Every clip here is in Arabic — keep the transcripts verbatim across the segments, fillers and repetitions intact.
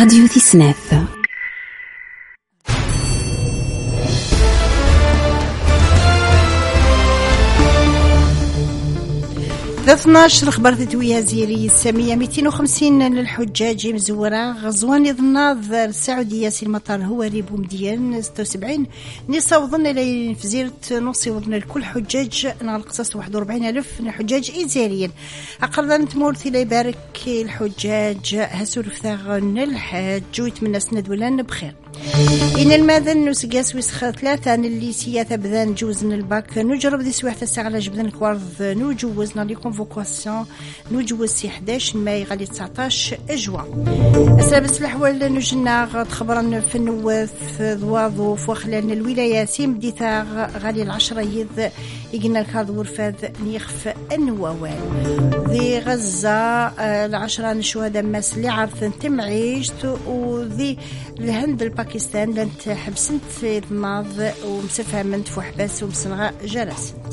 راديو تسناف. اثناش الخبر تتويها زيري السامية مئتين وخمسين للحجاج مزورة غزوان ضناض السعودية سي المطار هو ريبو مديان ستة وسبعين نصا وظن لي فزيرت نصي وظن لكل حجاج نغل قصص واحد وأربعين ألف حجاج إيزاريين أقرضان تمورتي لا يبارك الحجاج هسور فثاغن الحج ويتمنى سند ولان بخير. إن الماذن نسقاس ويسخ ثلاثة اللي سياثة بذان جوزن الباك نجرب دي سواحة الساعة على جبدن كوارض نجوزنا لي كونفوكاسيون نجوز سي حداش ماي غالي تسعطاش أجوا أسابس الأحوال نجنا تخبرنا في النواث ضواضو فوخلان الولاية سيم ديثا غالي العشرة يذ يقنا الكارد ورفاذ نيخف النواوال ذي غزة العشرة نشوهدا ماس اللي عارفن تمعيشت وذي الهند الباكستان لانت حبسنت في الناض ومسفهمنت فوحباس ومسنغا جرسنت.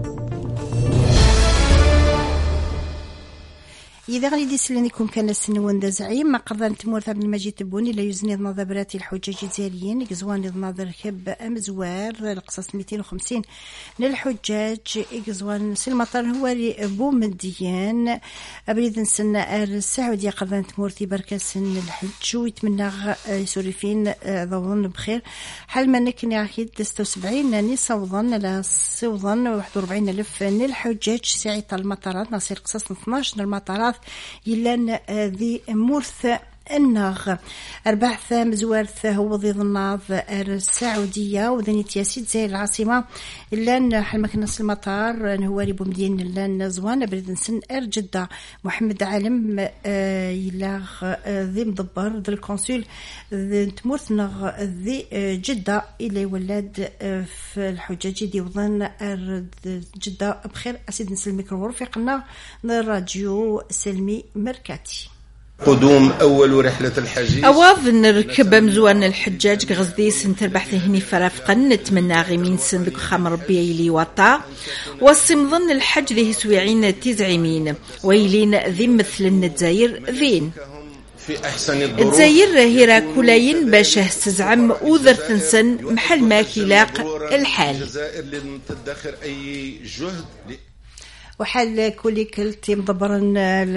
إذا غادي يسلنيكم كان السنوان ذا زعيم ما قرضان تمور بن المجيد تبوني لا يزني نظبرات الحجاج الجزائريين يقزوان نظر كب أمزوار القصص مئتين وخمسين للحجاج يقزوان سي المطار هو بو مديان أبريد نسن السعودية قرضان تمور بركة سن الحج ويتمنى يسورفين ظن بخير حال ما نكني أكيد ستة وسبعين نصا وظن لا سوظن واحد وأربعين ألف للحجاج ساعة المطارات نصير قصص اثناش المطارات يلان ذي مورث الناغ أربعث مزوارث هو ضد الناض السعودية وذنيت ياسيد زي العاصمة لان حلمك نص المطار هو ريبو مدين لان زوان بريد نسن جدة محمد عالم يلاغ ذي مدبر ذي الكونسول ذي تمورث ناغ ذي جدة إلي ولاد في الحجاج دي وظن جدة بخير أسيد نسل الميكرو رفيقنا الراديو سلمي مركاتي. قدوم أول رحلة الحج أواظ نركب مزوان الحجاج غزدي سنتر بحث هني فرافقا نتمنى غيمين سندق خام ربي يلي وطا والسمظن الحج ذي سويعين تزعمين ويلين ذي مثل النتزاير ذين في أحسن الظروف الجزائر هيرا كولاين باشه تزعم وذر تنسن محل ما كيلاق الحال الجزائر لن تدخر أي جهد وحال كولي كلت مضبرا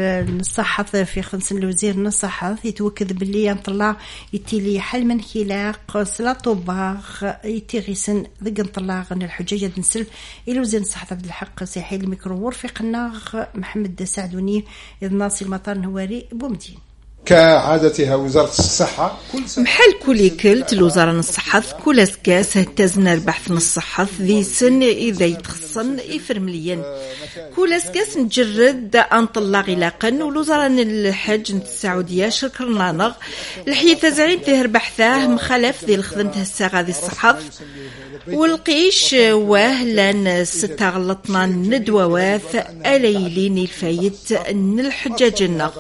الصحة في خمس الوزير الصحة يتوكد باللي ينطلع يتيلي حل من خلاق سلاطو باغ يتيغيسن ذق نطلع غن الحجاجة نسل إلى وزير الصحة عبد الحق سيحي الميكروور في قناغ محمد سعدوني إذ ناصي المطار نواري بومدين كعادتها وزارة الصحة محل كولي كلت الوزارة الصحة كل أسكاس هتزنا البحث من الصحة ذي سن إذا يتخصن إفرمليا كل أسكاس نجرد أنطلع غلاقا والوزارة الحج السعودية شكرنا نغ الحيث زعيد ذهر بحثاه مخالف ذي الخدمة الساغة ذي الصحة والقيش واه لان ستغلطنا ندواواث أليلين الفايت الحجاج النغ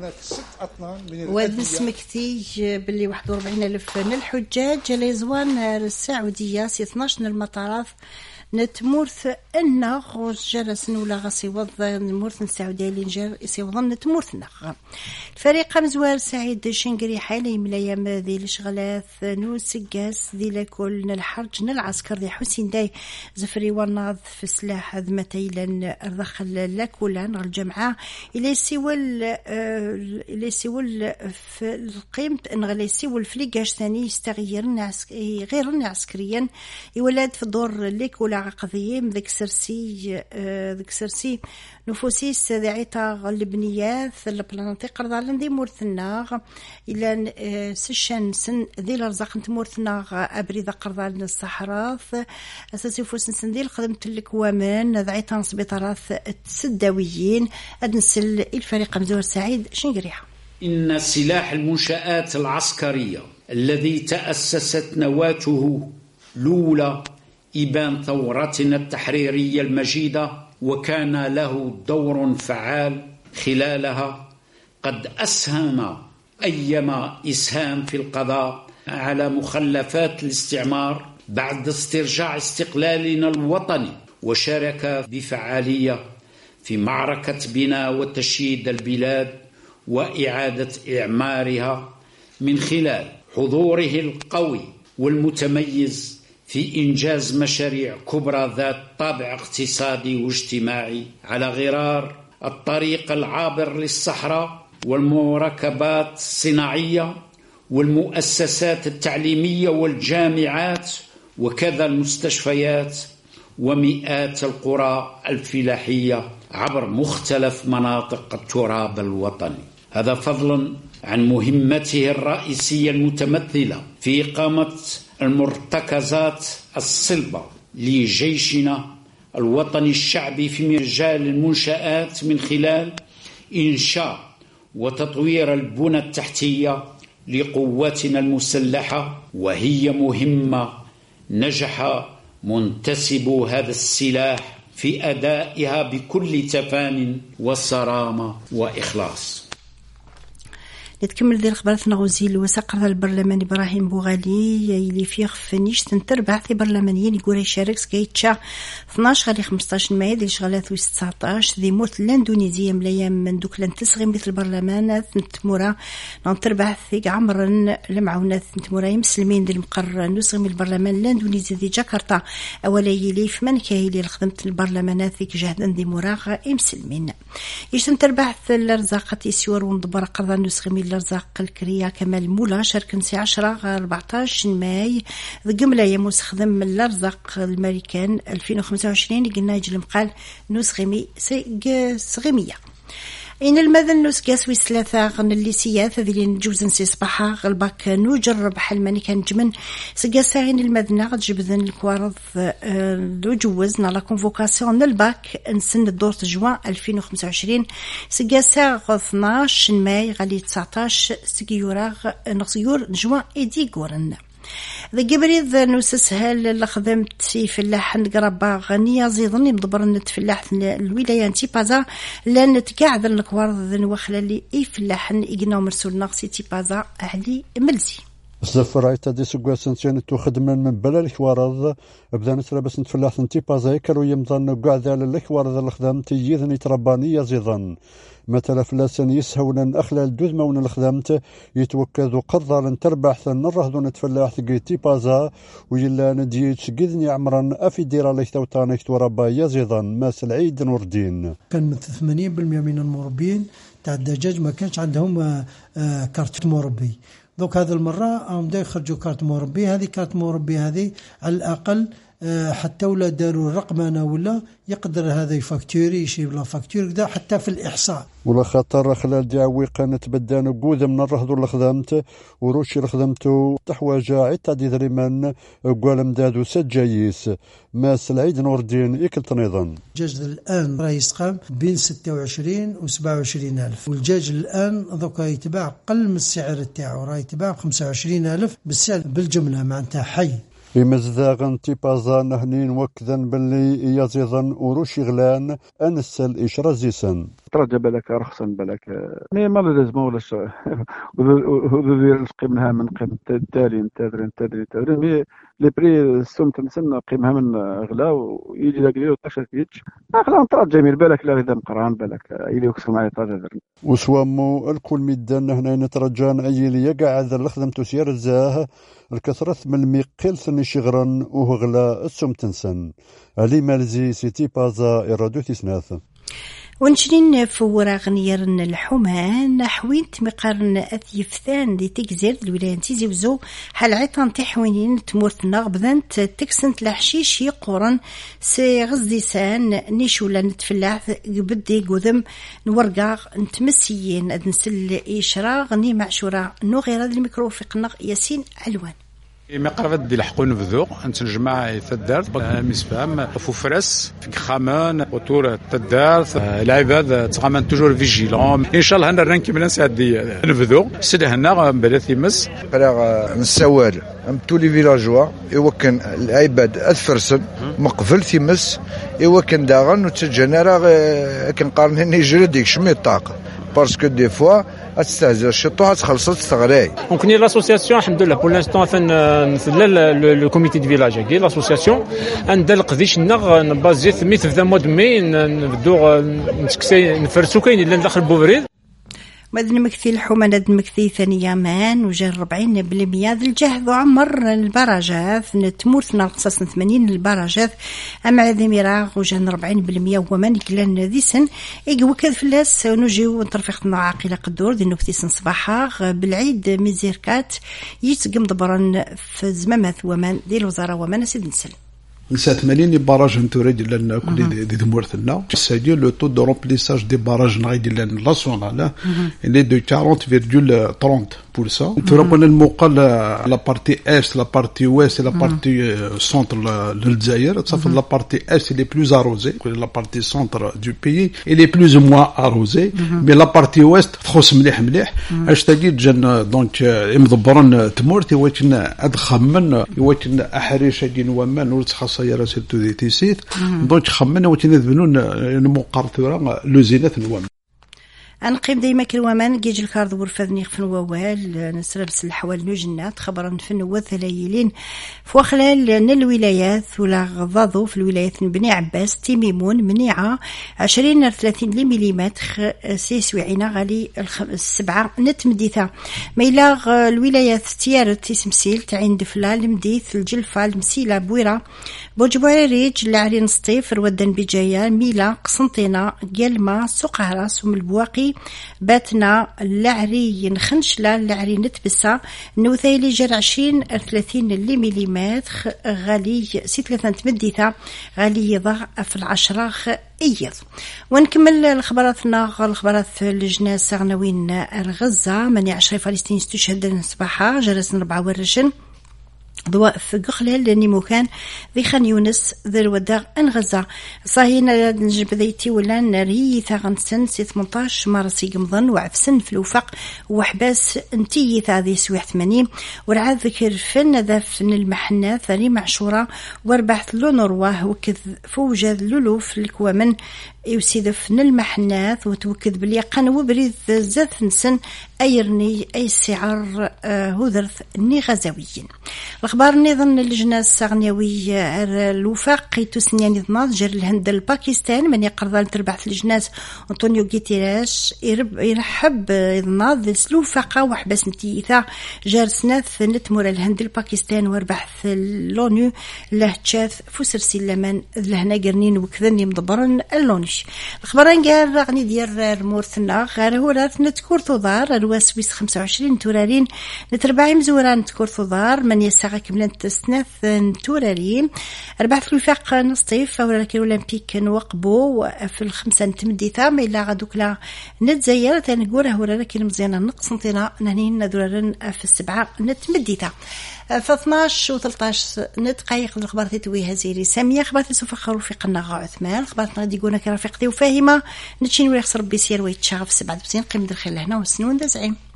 وذ سمكتي باللي واحد وأربعين ألف الحجاج ليزوان السعودية سي اثناش المطارات نتمورث النغ جلس ولا غسي وض نمورث السعودية اللي نجر يسيوضن نتمورث النغ الفريق مزوار سعيد شنقري حالي ملايام ذي الشغلات نوسقاس ذي لكل الحرج العسكر ذي حسين داي زفري وناض في سلاح ذمتيلا الرخل لكولان الجمعة إلي سيول إلي سيول في القيمة إن غلي سيول فليقاش ثاني يستغيرن غيرن عسكريا يولد في الدور ليكولا قضية ذك سرسي ذك سرسي نفوسيس ذعيتا اللبنيات البلانتي قرضالن ذي مورثناغ إلى سشان سن ذي الرزاق نتمورثناغ أبريد قرضالن الصحراء أساسي فوسن سن ذي الخدمة الكوامان ذعيتا نصبيطارات السداويين أدنسل الفريق مزور سعيد شنقريحة. إن سلاح المنشآت العسكرية الذي تأسست نواته لولا إبان ثورتنا التحريرية المجيدة وكان له دور فعال خلالها قد أسهم أيما إسهام في القضاء على مخلفات الاستعمار بعد استرجاع استقلالنا الوطني وشارك بفعالية في معركة بناء وتشييد البلاد وإعادة إعمارها من خلال حضوره القوي والمتميز في إنجاز مشاريع كبرى ذات طابع اقتصادي واجتماعي على غرار الطريق العابر للصحراء والمركبات الصناعية والمؤسسات التعليمية والجامعات وكذا المستشفيات ومئات القرى الفلاحية عبر مختلف مناطق التراب الوطني. هذا فضلا عن مهمته الرئيسية المتمثلة في إقامة المرتكزات الصلبة لجيشنا الوطني الشعبي في مجال المنشآت من خلال إنشاء وتطوير البنى التحتية لقواتنا المسلحة، وهي مهمة نجح منتسبو هذا السلاح في أدائها بكل تفان وصرامة وإخلاص. نتكمل ديال خبرتنا غوزي الوثائق البرلمان إبراهيم بوغالي اللي فيه خفنيش تنتربع في برلمانيين يقول يشارك سكيتشا اثناش غادي خمسطاش ماي ديال شغالات ويس تسعطاش ذي موت الاندونيزية ملايام من دوك لنتسغي مثل البرلمان نتمورا نتربع في عمرا المعونات نتمورا يمسلمين ديال المقر نسغي من البرلمان الاندونيزي دي جاكرتا أولاي لي في منكاي اللي خدمت البرلمانات ذيك جهدا دي مراغ يمسلمين يش تنتربع في الرزاقة يسور وندبر قرضا نسغي من الرزاق الكريا كمال مولا شاركن سي عشرة أربعطاش ماي ذقملا يموس خدم الرزاق الامريكان ألفين وخمسة وعشرين قلنا يجي المقال نسغمي سغمية إن المذن نسقاس ويس ثلاثة غن الليسيات ذي نجوزن سي صباحا غلباك نجرب حل ماني كان جمن سقاسا غين المذنة غد جبذن الكوارض دو جوزنا لا كونفوكاسيون الباك نسن الدور جوان ألفين وخمسة وعشرين سقاسا غ اثناش ماي غالي تسعطاش سقيوراغ نغسيور جوان إيدي غورن ذا قبريض نوسس هال لخدمت في فلاح نقربا غنية زيضني مضبر نتفلاح الولاية انتي بازا لان نتقاعد الكوارض نوخلا اللي اي فلاح يقنا مرسول ناقصي تي بازا علي ملزي الزفر عيتا دي سقوا سنتين تخدم من بلا الكوارض بدا نترى بس نتفلاح انتي بازا يكرو يمضان قاعد على الكوارض الخدم تيذني تربانية زيضن مثلا فلاسن يسهونا أخلال دوز مون الخدمت يتوكدوا قرضا تربح ثن الرهدو نتفلاح ثقيتي بازا ويلا نديت شقذني عمرا أفي ديرا ليك توتانيك توربا يزيضا ماس العيد نور الدين. كان ثمانين بالمئة من المربين تاع الدجاج ما كانش عندهم كارت مربي. دوك هذه المرة هم دا يخرجوا كارت مربي. هذه كارت مربي هذه على الأقل حتى ولا داروا الرقمنة ولا يقدر هذا يفاكتوري يشيب لا فاكتور كذا حتى في الإحصاء ولا خاطر خلال دعوي كانت بدان نقود من الرهض اللي خدمت وروشي اللي خدمتو تحواجا عتا دي ذريمان قال مدادو سجايس ماس العيد نور الدين يكل تنظن الدجاج الآن راه يسقام بين ستة وعشرين و سبعة وعشرين ألف والدجاج الآن دوكا يتباع قل من السعر تاعو راه يتباع بخمسة وعشرين ألف بالسعر بالجملة معناتها حي إمزداغن تيبازا نهنين وكذن باللي يزيضن وروشي غلان أنسل إيش رزيسن ترجى بالك رخصا بالك مي ما لازم ولا شيء وذو قيمها من قيمة التالي تادرين تادرين تادرين مي لي بري السوم تنسن قيمها من غلا ويجي ذاك اليوم تاشر فيتش أخلا ترجى مير بالك لا إذا مقران بالك إلي يكسر معي ترجى وسوامو الكل ميدان هنا نترجان أي لي قاعد الخدم تسير الزاه الكثرة من الميقل ثني شغرا وغلا السوم تنسن علي مالزي سيتي بازا إرادو تسناث ونشرين فورا غنيرن الحمان حوين تمقارن أثيفتان دي تكزير الولاية تيزي وزو حال عيطان تحوينين تمورتنا غبذنت تكسنت لحشيش يقورن سي غزيسان نيشولا نتفلاح بدي قذم نورقا نتمسيين أدنسل إيشرا غني معشورا نو غير هذا الميكروفيق ياسين علوان ما قربت دي الحقون بذوق انت نجمع تدارت مسفام فوفرس في خامان وطور تدارت العباد تخامان توجور فيجيلون ان شاء الله انا رانكي من ناس هادي نبذو سد هنا بلاتي مس فرا نسوال ام تولي فيلاجوا يوكن العباد اتفرسن مقفل تيمس يوكن داغن وتسجنا راه كنقارن يجري ديك شمي الطاقه باسكو دي فوا استهزئ الشطوحه خلصت تغراي دونك لاسوسياسيون الحمد لله بور لانستون فن مثل لو كوميتي دو فيلاج كي لاسوسياسيون عندها القديش نغ نبازي ثميت في ذا مود مي نبدو نتكسي نفرسو كاين اللي داخل بوفريد مدن مكثي الحومة مكثي ثانية مان وجا أربعين بالمية ذي الجهد وعمر البراجات نتمورثنا القصص ثمانين البراجات أما ذي مراغ وجا أربعين بالمية ومان كلان ذي سن إيقو كذ فلاس نجيو نترفقنا عاقلة قدور ذي نكتي سن صباحا بالعيد ميزيركات يتقم ضبرا في زمامات ومان ذي الوزارة ومان سيد نسل نسا ثمانين باراج نتوريد لان كل دي ثمورثنا سيدي لو تو دو رومبليساج دي باراج نغيد لان لاسيونال اللي دو أربعين فاصلة ثلاثين بالمية ترابون المقال لا بارتي است لا بارتي ويست لا بارتي سونتر للجزائر تصافي لا بارتي است اللي بلوز اروزي لا بارتي سونتر دو بيي اللي بلوز موا اروزي مي لا بارتي ويست تخص مليح مليح اش تجي جن دونك مدبرن تمورتي وكنا ادخمن وكنا احريش دين ومان ورتخص يا راسل تو دي تيسيت دونك خمنا وتنذبنون المقارثه لوزينات نوام أنقيم ديما كالوامان جيج الكارد ورفذني خفن ووال نسربس الحوال نوجنات خبرا فن وثلايلين فوخلال الولايات ولا غضاضو في الولايات بني عباس تيميمون منيعة عشرين ثلاثين مليمتر سيسوعينا غالي السبعة نتمديثة ميلاغ الولايات تيارة تيسمسيل تعين دفلال مديث الجلفة المسيلة بويرة بوجبوعي ريج العرين سطيف رودن بجاية ميلا قسنطينة قلمة سقهرة سوم البواقي باتنا اللعري نخنشلة اللعري نتبسة نوثيلي جر عشرين ثلاثين مليمتر غالي ست ثلاثة تمديثة غالي يضع في العشرة إيض. ونكمل الخبراتنا الخبرات اللجنة السغنوين الغزة من عشرة فلسطين استشهد صباحا جرس ربعة ورشن ضواء في قخلال لاني مكان ذي خان يونس ذي الوداغ ان غزة صاهينا نجب ذيتي ولا ناري ثاغن سن سي ثمنطاش مارس يقمضن وعفسن في الوفاق وحباس انتي ثاذي سويح ثمانين ورعاد ذكر فن ذا فن المحنة ثاني معشورة واربحث لونرواه وكذ فوجد لولو في الكوامن يوسيد فن المحنات وتوكد باليقان وبريد زاث نسن أيرني أي سعر هذرث ني غزاويين. الأخبار نظن اللجنة السغنيوية الوفاق تسنيان نظام جر الهند الباكستان من يقرضان تربعث اللجنة أنطونيو جيتيراش يرحب نظام الوفاقة وحبس نتيثا جار سناث نتمر الهند الباكستان واربحث اللونيو له تشاث فسر سلمان لهنا قرنين وكذني مضبرن اللونيش. الأخباران قال رغني ديال مورثنا غير هو راث نتكور ثضار الواسويس خمسة وعشرين تورارين نتربعي مزوران تكور ثضار من يساغ كملان تسناث تورارين أربعة في الوفاق نصطيف ولا الأولمبيك نوقبو في الخمسة نتمدي ثام إلا غدوك لا نتزير تنقوله ولا لكن مزيانا نقص نطينا نهنين ندورن في السبعة نتمدي ثام في اثناش و ثلاثطاش دقائق الأخبار تتوي هزيري سامية أخبار سوف خرو في قناة عثمان أخبار غادي يقولنا كرافقتي وفاهمة نتشين ويخسر بيسير ويتشاغف سبعة بسين قيمة الخير هنا والسنون دا زعيم